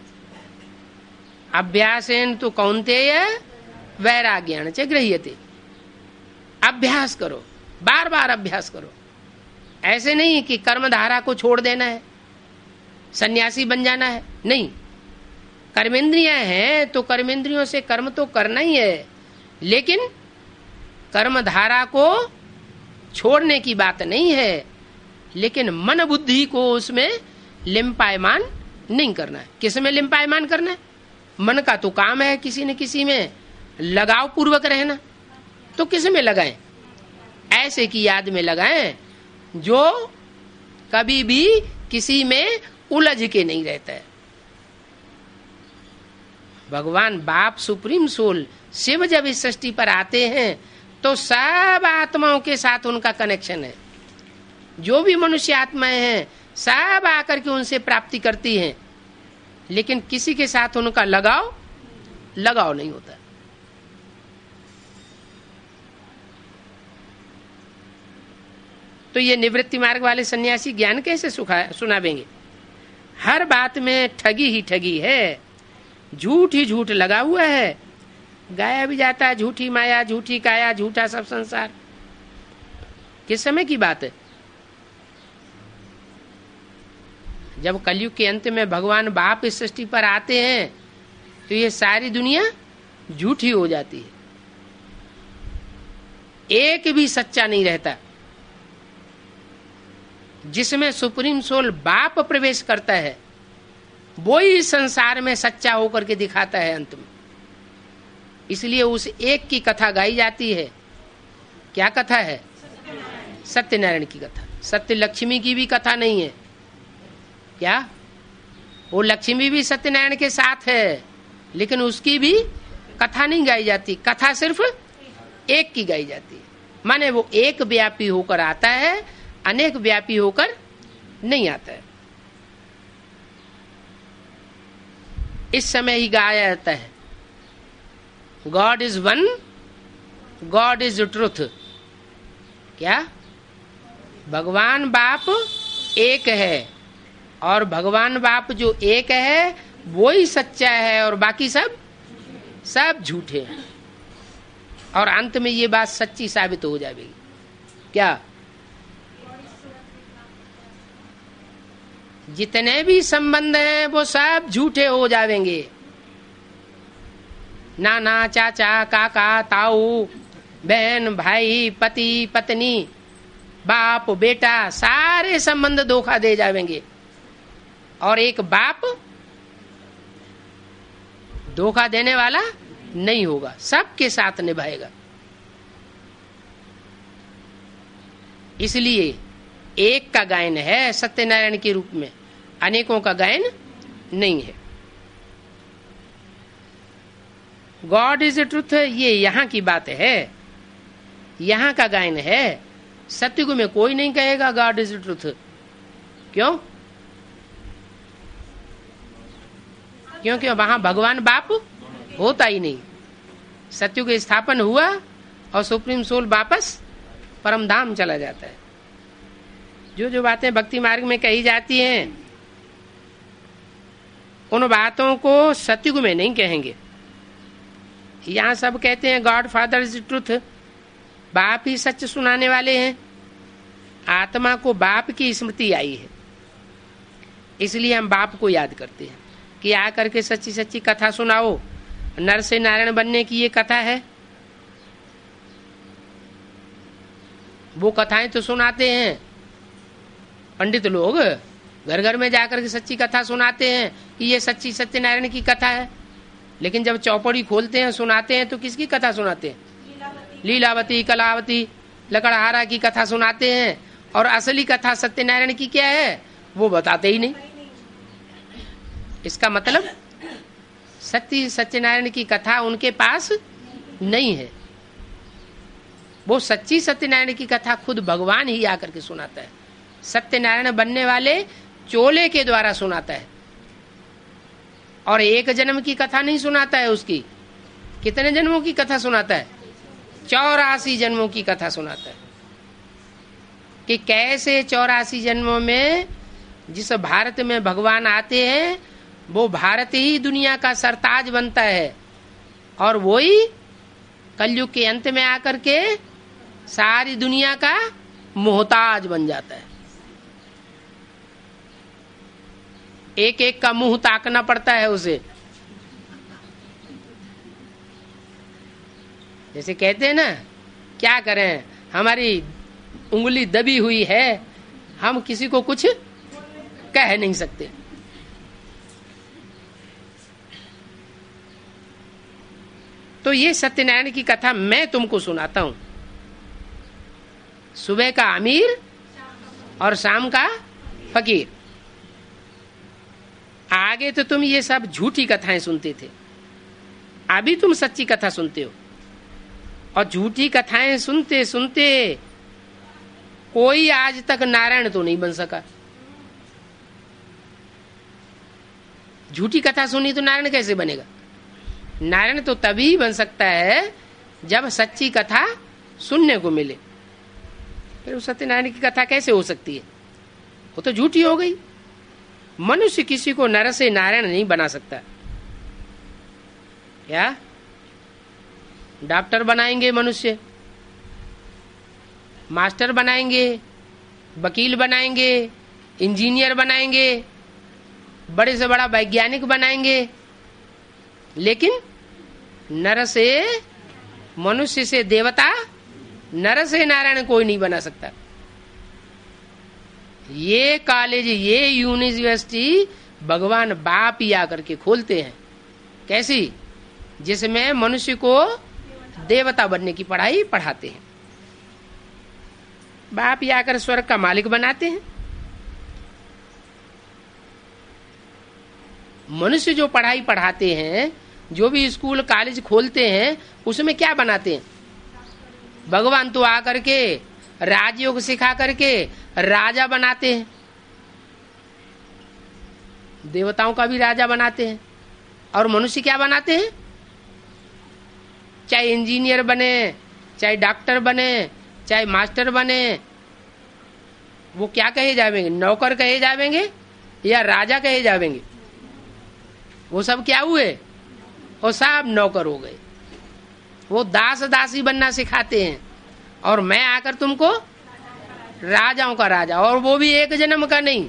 Speaker 1: अभ्यासेन तो कौन्तेय वैराग्येण च गृह्यते। अभ्यास करो, बार बार अभ्यास करो। ऐसे नहीं कि कर्मधारा को छोड़ देना है, सन्यासी बन जाना है, नहीं। कर्मेंद्रियां हैं तो कर्मेंद्रियों से कर्म तो करना ही है, लेकिन कर्मधारा को छोड़ने की बात नहीं है, लेकिन मन बुद्धि को उसमें लिम्पायमान नहीं करना है। किस में लिम्पायमान करना है? मन का तो काम है किसी न किसी में लगाव पूर्वक रहना, तो किस में लगाएं? ऐसे की याद में लगाएं जो कभी भी किसी में उलझ के नहीं रहता है। भगवान बाप सुप्रीम सोल शिव जब इस सृष्टि पर आते हैं तो सब आत्माओं के साथ उनका कनेक्शन है। जो भी मनुष्य आत्माएं हैं सब आकर के उनसे प्राप्ति करती हैं, लेकिन किसी के साथ उनका लगाव लगाव नहीं होता। तो ये निवृत्ति मार्ग वाले सन्यासी ज्ञान कैसे सुनावेंगे? हर बात में ठगी ही ठगी है, झूठ ही झूठ लगा हुआ है, गाया भी जाता है झूठी माया, झूठी काया, झूठा सब संसार। किस समय की बात है? जब कलयुग के अंत में भगवान बाप इस सृष्टि पर आते हैं तो ये सारी दुनिया झूठी हो जाती है, एक भी सच्चा नहीं रहता। जिसमें सुप्रीम सोल बाप प्रवेश करता है वो ही संसार में सच्चा होकर के दिखाता है अंत में। इसलिए उस एक की कथा गाई जाती है। क्या कथा है? सत्यनारायण की कथा। सत्य लक्ष्मी की भी कथा नहीं है क्या? वो लक्ष्मी भी सत्यनारायण के साथ है, लेकिन उसकी भी कथा नहीं गाई जाती। कथा सिर्फ एक की गाई जाती है, माने वो एक व्यापी होकर आता है, अनेक व्यापी होकर नहीं आता है। इस समय ही गाया जाता है, God is one, God is truth. क्या? भगवान बाप एक है, और भगवान बाप जो एक है वो ही सच्चा है, और बाकी सब सब झूठे हैं। और अंत में ये बात सच्ची साबित हो जाएगी। क्या? जितने भी संबंध हैं वो सब झूठे हो जाएंगे। नाना, चाचा, काका, ताऊ, बहन, भाई, पति, पत्नी, बाप, बेटा, सारे संबंध धोखा दे जाएंगे, और एक बाप धोखा देने वाला नहीं होगा, सबके साथ निभाएगा। इसलिए एक का गायन है सत्यनारायण के रूप में, अनेकों का गायन नहीं है। गॉड इज द ट्रुथ, ये यहाँ की बात है, यहाँ का गायन है। सत्युग में कोई नहीं कहेगा गॉड इज द ट्रुथ। क्यों? क्योंकि वहां भगवान बाप होता ही नहीं। सत्युग स्थापन हुआ और सुप्रीम सोल वापस परम धाम चला जाता है। जो जो बातें भक्ति मार्ग में कही जाती हैं उन बातों को सत्युग में नहीं कहेंगे। यहाँ सब कहते हैं गॉड फादर इज ट्रुथ, बाप ही सच सुनाने वाले हैं। आत्मा को बाप की स्मृति आई है, इसलिए हम बाप को याद करते हैं कि आकर के सच्ची सच्ची कथा सुनाओ। नर से नारायण बनने की ये कथा है, वो कथाएं तो सुनाते हैं पंडित लोग, घर घर में जाकर के सच्ची कथा सुनाते हैं कि ये सच्ची सत्यनारायण की कथा है। लेकिन जब चौपड़ी खोलते हैं सुनाते हैं तो किसकी कथा सुनाते हैं? लीलावती, कलावती, लकड़हारा की कथा सुनाते हैं, और असली कथा सत्यनारायण की क्या है वो बताते ही नहीं। इसका मतलब सत्य सत्यनारायण की कथा उनके पास नहीं है। वो सच्ची सत्यनारायण की कथा खुद भगवान ही आकर के सुनाता है। सत्यनारायण बनने वाले चोले के द्वारा सुनाता है, और एक जन्म की कथा नहीं सुनाता है उसकी। कितने जन्मों की कथा सुनाता है? चौरासी जन्मों की कथा सुनाता है कि कैसे चौरासी जन्मों में जिस भारत में भगवान आते हैं वो भारत ही दुनिया का सरताज बनता है, और वही कलयुग के अंत में आकर के सारी दुनिया का मोहताज बन जाता है। एक एक का मुंह ताकना पड़ता है उसे। जैसे कहते हैं ना, क्या करें, हमारी उंगली दबी हुई है, हम किसी को कुछ कह नहीं सकते। तो ये सत्यनारायण की कथा मैं तुमको सुनाता हूं। सुबह का अमीर और शाम का फकीर। आगे तो तुम ये सब झूठी कथाएं सुनते थे, अभी तुम सच्ची कथा सुनते हो। और झूठी कथाएं सुनते सुनते कोई आज तक नारायण तो नहीं बन सका। झूठी कथा सुनी तो नारायण कैसे बनेगा? नारायण तो तभी बन सकता है जब सच्ची कथा सुनने को मिले। फिर उस सत्यनारायण की कथा कैसे हो सकती है? वो तो झूठी हो गई। मनुष्य किसी को नर से नारायण नहीं बना सकता। क्या डॉक्टर बनाएंगे मनुष्य, मास्टर बनाएंगे, वकील बनाएंगे, इंजीनियर बनाएंगे, बड़े से बड़ा वैज्ञानिक बनाएंगे, लेकिन नर से मनुष्य से देवता, नर से नारायण कोई नहीं बना सकता। ये कॉलेज, ये यूनिवर्सिटी भगवान बाप ही आकर के खोलते हैं। कैसी? जिसमें मनुष्य को देवता बनने की पढ़ाई पढ़ाते हैं। बाप ही आकर स्वर्ग का मालिक बनाते हैं। मनुष्य जो पढ़ाई पढ़ाते हैं, जो भी स्कूल कॉलेज खोलते हैं, उसमें क्या बनाते हैं? भगवान तो आकर के राजयोग सिखा करके राजा बनाते हैं, देवताओं का भी राजा बनाते हैं। और मनुष्य क्या बनाते हैं? चाहे इंजीनियर बने, चाहे डॉक्टर बने, चाहे मास्टर बने, वो क्या कहे जावेंगे? नौकर कहे जावेंगे या राजा कहे जावेंगे? वो सब क्या हुए? वो सब नौकर हो गए। वो दास दासी बनना सिखाते हैं, और मैं आकर तुमको राजाओं का राजा, और वो भी एक जन्म का नहीं।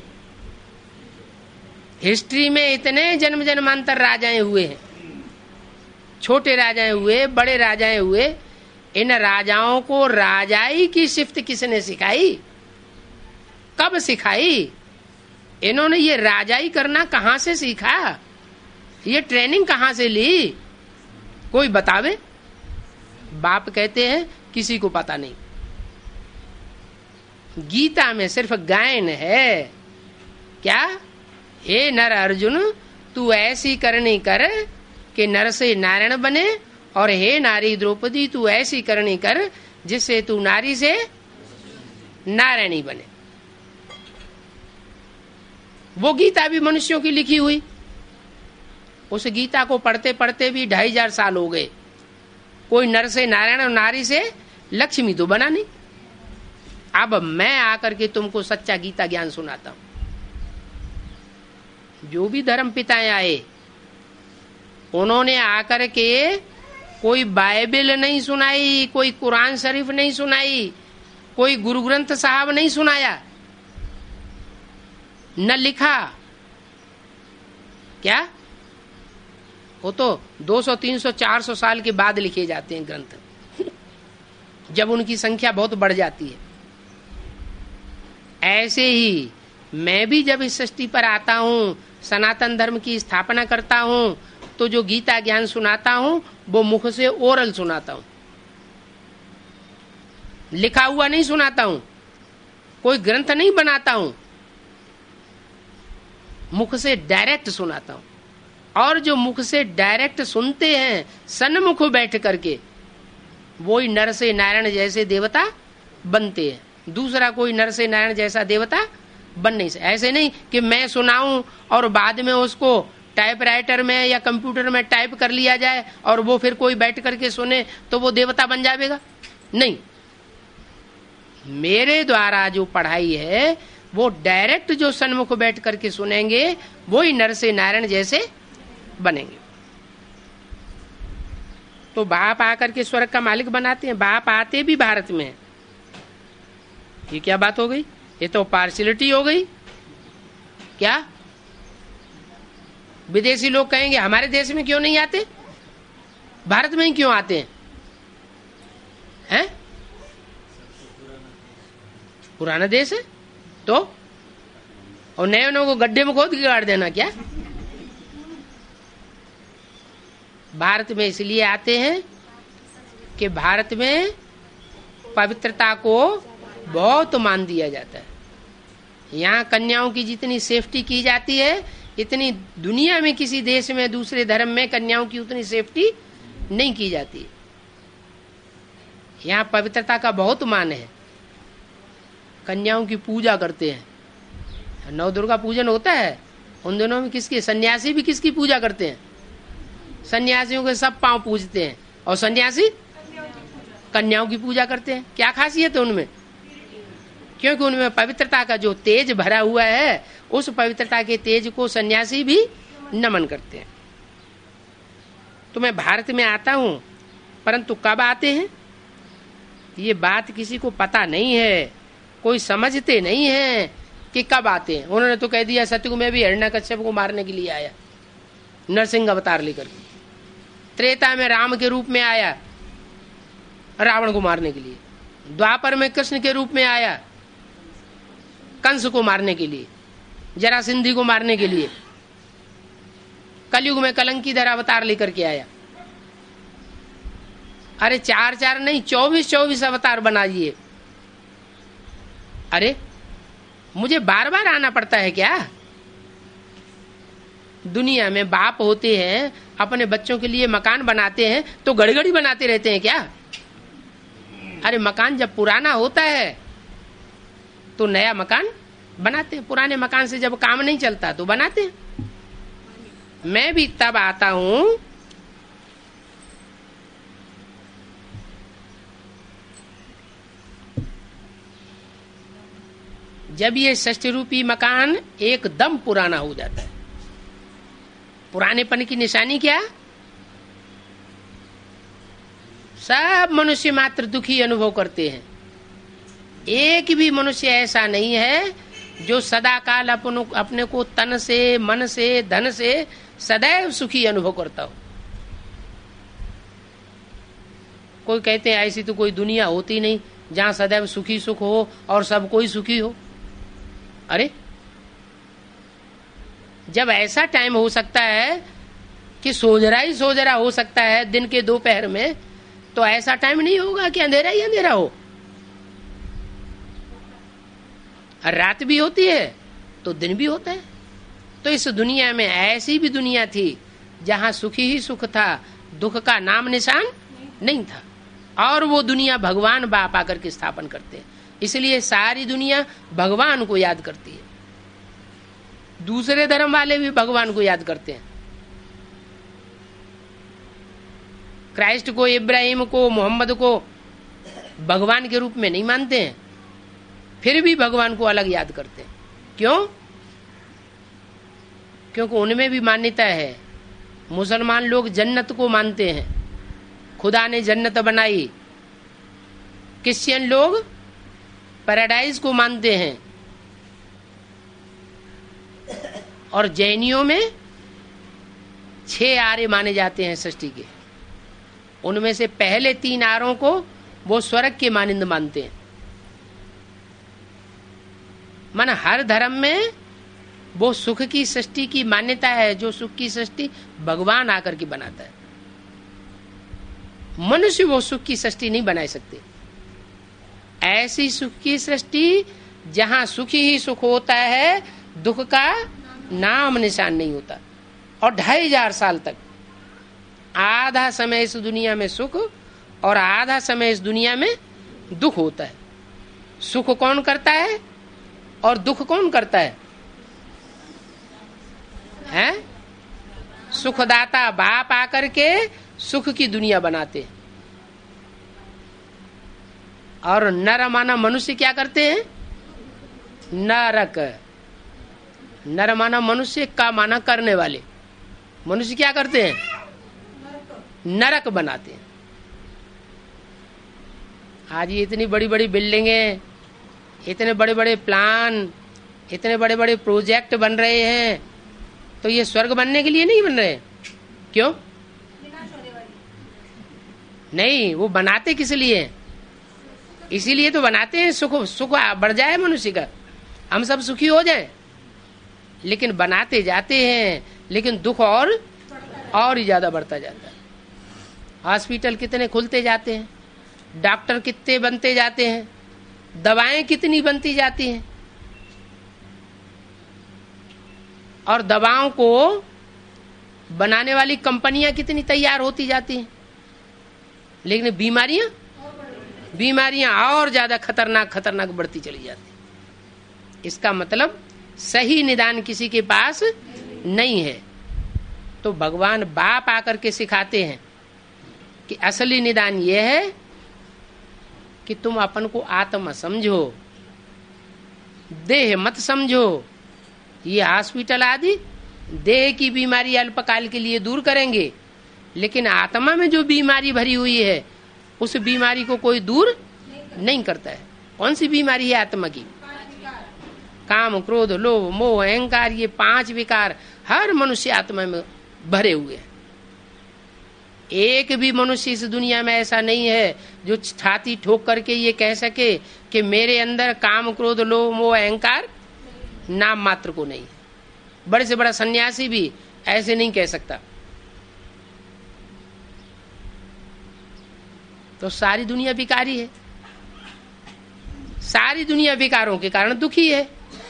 Speaker 1: हिस्ट्री में इतने जन्म जन्मांतर राजाएं हुए हैं, छोटे राजाएं हुए, बड़े राजाएं हुए। इन राजाओं को राजाई की सिफ्त किसने सिखाई? कब सिखाई? इन्होंने ये राजाई करना कहां से सीखा? ये ट्रेनिंग कहां से ली? कोई बतावे? बाप कहते हैं किसी को पता नहीं। गीता में सिर्फ गायन है। क्या? हे नर अर्जुन, तू ऐसी करनी कर कि नर से नारायण बने, और हे नारी द्रौपदी, तू ऐसी करनी कर जिससे तू नारी से नारायणी बने। वो गीता भी मनुष्यों की लिखी हुई। उस गीता को पढ़ते पढ़ते भी ढाई हजार साल हो गए। कोई नर से नारायण और नारी से लक्ष्मी तो बना नहीं। अब मैं आकर के तुमको सच्चा गीता ज्ञान सुनाता हूं। जो भी धर्म पिताएं आए, उन्होंने आकर के कोई बाइबल नहीं सुनाई, कोई कुरान शरीफ नहीं सुनाई, कोई गुरु ग्रंथ साहब नहीं सुनाया, न लिखा। क्या? वो तो दो सौ, तीन सौ, चार सौ साल के बाद लिखे जाते हैं ग्रंथ, जब उनकी संख्या बहुत बढ़ जाती है। ऐसे ही मैं भी जब इस सृष्टि पर आता हूँ, सनातन धर्म की स्थापना करता हूँ, तो जो गीता ज्ञान सुनाता हूँ वो मुख से ओरल सुनाता हूँ, लिखा हुआ नहीं सुनाता हूँ। कोई ग्रंथ नहीं बनाता हूं, मुख से डायरेक्ट सुनाता हूं। और जो मुख से डायरेक्ट सुनते हैं सन्मुख बैठ करके, वो ही नर से नारायण जैसे देवता बनते हैं। दूसरा कोई नर से नारायण जैसा देवता बन नहीं सकता। ऐसे नहीं कि मैं सुनाऊं और बाद में उसको टाइपराइटर में या कंप्यूटर में टाइप कर लिया जाए और वो फिर कोई बैठ करके सुने तो वो देवता बन जाएगा। नहीं, मेरे द्वारा जो पढ़ाई है वो डायरेक्ट जो सन्मुख बैठ करके सुनेंगे वो ही नर से नारायण जैसे बनेंगे। तो बाप आकर के स्वर्ग का मालिक बनाते हैं। बाप आते भी भारत में। ये क्या बात हो गई? ये तो पार्शियलिटी हो गई। क्या विदेशी लोग कहेंगे हमारे देश में क्यों नहीं आते, भारत में ही क्यों आते हैं? हैं? पुराना देश है तो, और नए नए को गड्ढे में खोद के गाड़ देना क्या? भारत में इसलिए आते हैं कि भारत में पवित्रता को बहुत मान दिया जाता है। यहाँ कन्याओं की जितनी सेफ्टी की जाती है, इतनी दुनिया में किसी देश में दूसरे धर्म में कन्याओं की उतनी सेफ्टी नहीं की जाती। यहाँ पवित्रता का बहुत मान है। कन्याओं की पूजा करते हैं। नौ दुर्गा पूजन होता है, उन दिनों में किसकी, सन्यासी भी किसकी पूजा करते हैं? सन्यासियों के सब पांव पूजते हैं और सन्यासी कन्याओं की पूजा करते हैं। क्या खासियत है उनमें? क्योंकि उनमें पवित्रता का जो तेज भरा हुआ है, उस पवित्रता के तेज को सन्यासी भी नमन करते हैं। तो मैं भारत में आता हूं, परंतु कब आते हैं ये बात किसी को पता नहीं है, कोई समझते नहीं है कि कब आते हैं। उन्होंने तो कह दिया सतयुग में भी हिरण्यकश्यप को मारने के लिए आया, नरसिंह अवतार लेकर। त्रेता में राम के रूप में आया रावण को मारने के लिए। द्वापर में कृष्ण के रूप में आया कंस को मारने के लिए, जरासिंधी को मारने के लिए। कलयुग में कलंकीधर अवतार लेकर के आया। अरे चार चार नहीं, चौबीस चौबीस अवतार बना दिए। अरे मुझे बार बार आना पड़ता है क्या? दुनिया में बाप होते हैं, अपने बच्चों के लिए मकान बनाते हैं तो गड़गड़ी बनाते रहते हैं क्या? अरे मकान जब पुराना होता है तो नया मकान बनाते हैं। पुराने मकान से जब काम नहीं चलता तो बनाते हैं। मैं भी तब आता हूं जब ये षष्ठ रूपी मकान एकदम पुराना हो जाता है। पुरानेपन की निशानी क्या? सब मनुष्य मात्र दुखी अनुभव करते हैं। एक भी मनुष्य ऐसा नहीं है जो सदा काल अपनों अपने को तन से, मन से, धन से सदैव सुखी अनुभव करता हो। कोई कहते हैं ऐसी तो कोई दुनिया होती नहीं जहां सदैव सुखी सुख हो और सब कोई सुखी हो। अरे जब ऐसा टाइम हो सकता है कि सोजरा ही सोजरा हो सकता है दिन के दोपहर में, तो ऐसा टाइम नहीं होगा कि अंधेरा ही अंधेरा हो। और रात भी होती है तो दिन भी होता है। तो इस दुनिया में ऐसी भी दुनिया थी जहां सुखी ही सुख था, दुख का नाम निशान नहीं था। और वो दुनिया भगवान बाप आकर के स्थापन करते हैं। इसलिए सारी दुनिया भगवान को याद करती है। दूसरे धर्म वाले भी भगवान को याद करते हैं। क्राइस्ट को, इब्राहिम को, मोहम्मद को भगवान के रूप में नहीं मानते हैं, फिर भी भगवान को अलग याद करते हैं। क्यों? क्योंकि उनमें भी मान्यता है। मुसलमान लोग जन्नत को मानते हैं, खुदा ने जन्नत बनाई। क्रिश्चियन लोग पैराडाइज को मानते हैं। और जैनियों में छह आर्य माने जाते हैं सृष्टि के। उनमें से पहले तीन आरों को वो स्वर्ग के मानिंद मानते हैं। मन हर धर्म में वो सुख की सृष्टि की मान्यता है, जो सुख की सृष्टि भगवान आकर के बनाता है। मनुष्य वो सुख की सृष्टि नहीं बना सकते। ऐसी सुख की सृष्टि जहां सुखी ही सुख होता है, दुख का नाम निशान नहीं होता। और ढाई हजार साल तक आधा समय इस दुनिया में सुख और आधा समय इस दुनिया में दुख होता है। सुख कौन करता है और दुख कौन करता है? हैं? सुखदाता बाप आकर के सुख की दुनिया बनाते हैं, और नर माना मनुष्य क्या करते हैं? नरक। नर माना मनुष्य, का माना करने वाले। मनुष्य क्या करते हैं? नरक बनाते हैं। आज ये इतनी बड़ी बड़ी बिल्डिंगें, इतने बड़े बड़े प्लान, इतने बड़े बड़े प्रोजेक्ट बन रहे हैं, तो ये स्वर्ग बनने के लिए नहीं बन रहे। क्यों नहीं? वो बनाते किस लिए? इसीलिए तो बनाते हैं, सुख सुख बढ़ जाए मनुष्य का, हम सब सुखी हो जाएं। लेकिन बनाते जाते हैं, लेकिन दुख और और ही ज्यादा बढ़ता जाता है। हॉस्पिटल कितने खुलते जाते हैं, डॉक्टर कितने बनते जाते हैं, दवाएं कितनी बनती जाती हैं, और दवाओं को बनाने वाली कंपनियां कितनी तैयार होती जाती हैं। लेकिन बीमारियां बीमारियां और ज्यादा खतरनाक खतरनाक बढ़ती चली जाती। इसका मतलब सही निदान किसी के पास नहीं है। तो भगवान बाप आकर के सिखाते हैं कि असली निदान यह है कि तुम अपन को आत्मा समझो, देह मत समझो। ये हॉस्पिटल आदि देह की बीमारी अल्पकाल के लिए दूर करेंगे, लेकिन आत्मा में जो बीमारी भरी हुई है उस बीमारी को कोई दूर नहीं करता है। कौन सी बीमारी है आत्मा की? काम, क्रोध, लोभ, मोह, अहंकार, ये पांच विकार हर मनुष्य आत्मा में भरे हुए हैं। एक भी मनुष्य इस दुनिया में ऐसा नहीं है जो छाती ठोक करके ये कह सके कि मेरे अंदर काम, क्रोध, लोभ, मोह, अहंकार नाम मात्र को नहीं है। बड़े से बड़ा सन्यासी भी ऐसे नहीं कह सकता। तो सारी दुनिया विकारी है, सारी दुनिया विकारों के कारण दुखी है।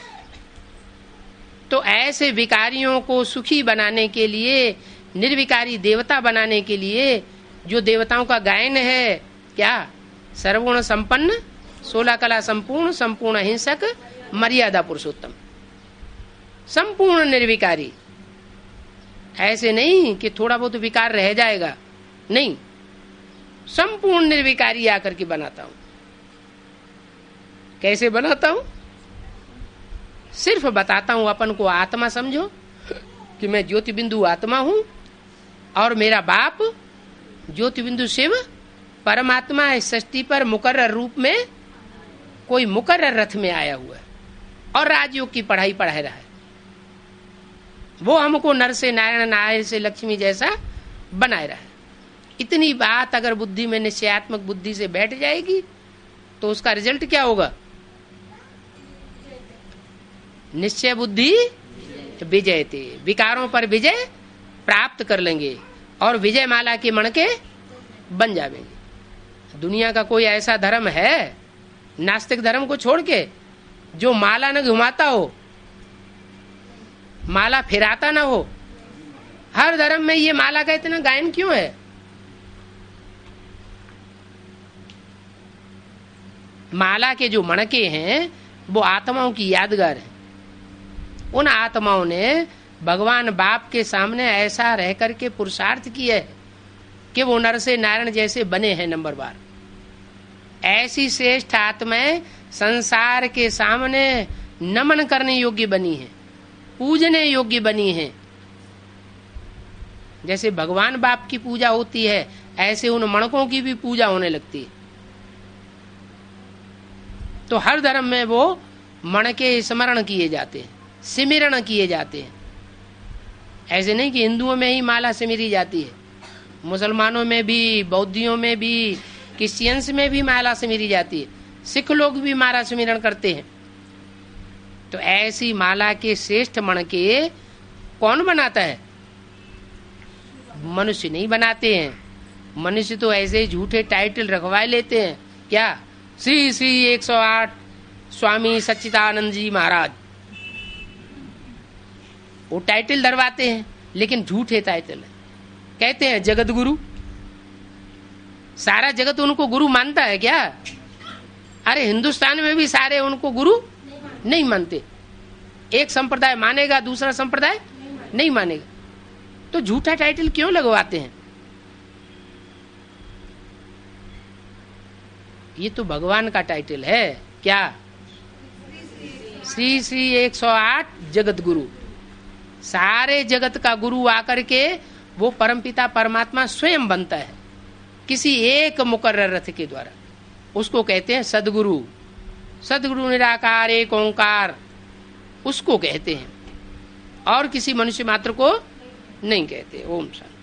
Speaker 1: तो ऐसे विकारियों को सुखी बनाने के लिए, निर्विकारी देवता बनाने के लिए, जो देवताओं का गायन है क्या? सर्वगुण संपन्न, सोलह कला संपूर्ण, संपूर्ण हिंसक, मर्यादा पुरुषोत्तम, संपूर्ण निर्विकारी। ऐसे नहीं कि थोड़ा बहुत विकार रह जाएगा, नहीं, संपूर्ण निर्विकारी आकर के बनाता हूं। कैसे बनाता हूं? सिर्फ बताता हूं अपन को आत्मा समझो कि मैं ज्योति बिंदु आत्मा हूं, और मेरा बाप ज्योति बिंदु शिव परमात्मा इस सृष्टि पर मुकर्रर रूप में कोई मुकर्रर रथ में आया हुआ है और राजयोग की पढ़ाई पढ़ा रहा है। वो हमको नर से नारायण, नारायण से लक्ष्मी जैसा बनाए रहा है। इतनी बात अगर बुद्धि में, निश्चयात्मक बुद्धि से बैठ जाएगी तो उसका रिजल्ट क्या होगा? निश्चय बुद्धि विजयते, विकारों पर विजय प्राप्त कर लेंगे और विजय माला के मणके बन जाएंगे। दुनिया का कोई ऐसा धर्म है, नास्तिक धर्म को छोड़ के, जो माला न घुमाता हो, माला फिराता ना हो? हर धर्म में ये माला का इतना गायन क्यों है? माला के जो मणके हैं वो आत्माओं की यादगार है। उन आत्माओं ने भगवान बाप के सामने ऐसा रह करके पुरुषार्थ किया है कि वो नर से नारायण जैसे बने हैं। नंबर बार ऐसी श्रेष्ठ आत्माएं संसार के सामने नमन करने योग्य बनी है, पूजने योग्य बनी है। जैसे भगवान बाप की पूजा होती है, ऐसे उन मणकों की भी पूजा होने लगती है। तो हर धर्म में वो मणके स्मरण किए जाते हैं, सिमरण किए जाते हैं। ऐसे नहीं कि हिंदुओं में ही माला सिमरी जाती है, मुसलमानों में भी, बौद्धियों में भी, क्रिश्चियंस में भी माला सिमरी जाती है, सिख लोग भी माला सिमरण करते हैं। तो ऐसी माला के श्रेष्ठ मणके कौन बनाता है? मनुष्य नहीं बनाते हैं। मनुष्य तो ऐसे झूठे टाइटल रखवा लेते हैं। क्या? श्री श्री एक सौ आठ स्वामी सच्चिदानंद जी महाराज, वो टाइटल धरवाते हैं लेकिन झूठे टाइटल है। कहते हैं जगत गुरु, सारा जगत उनको गुरु मानता है क्या? अरे हिंदुस्तान में भी सारे उनको गुरु नहीं मानते। एक संप्रदाय मानेगा, दूसरा संप्रदाय नहीं मानेगा। तो झूठा टाइटल क्यों लगवाते हैं? ये तो भगवान का टाइटल है। क्या? श्री श्री एक सौ आठ जगत गुरु। सारे जगत का गुरु आकर के वो परमपिता परमात्मा स्वयं बनता है किसी एक मुकर्रर रथ के द्वारा। उसको कहते हैं सदगुरु। सदगुरु निराकार एक ओंकार, उसको कहते हैं, और किसी मनुष्य मात्र को नहीं कहते। ओम शांति।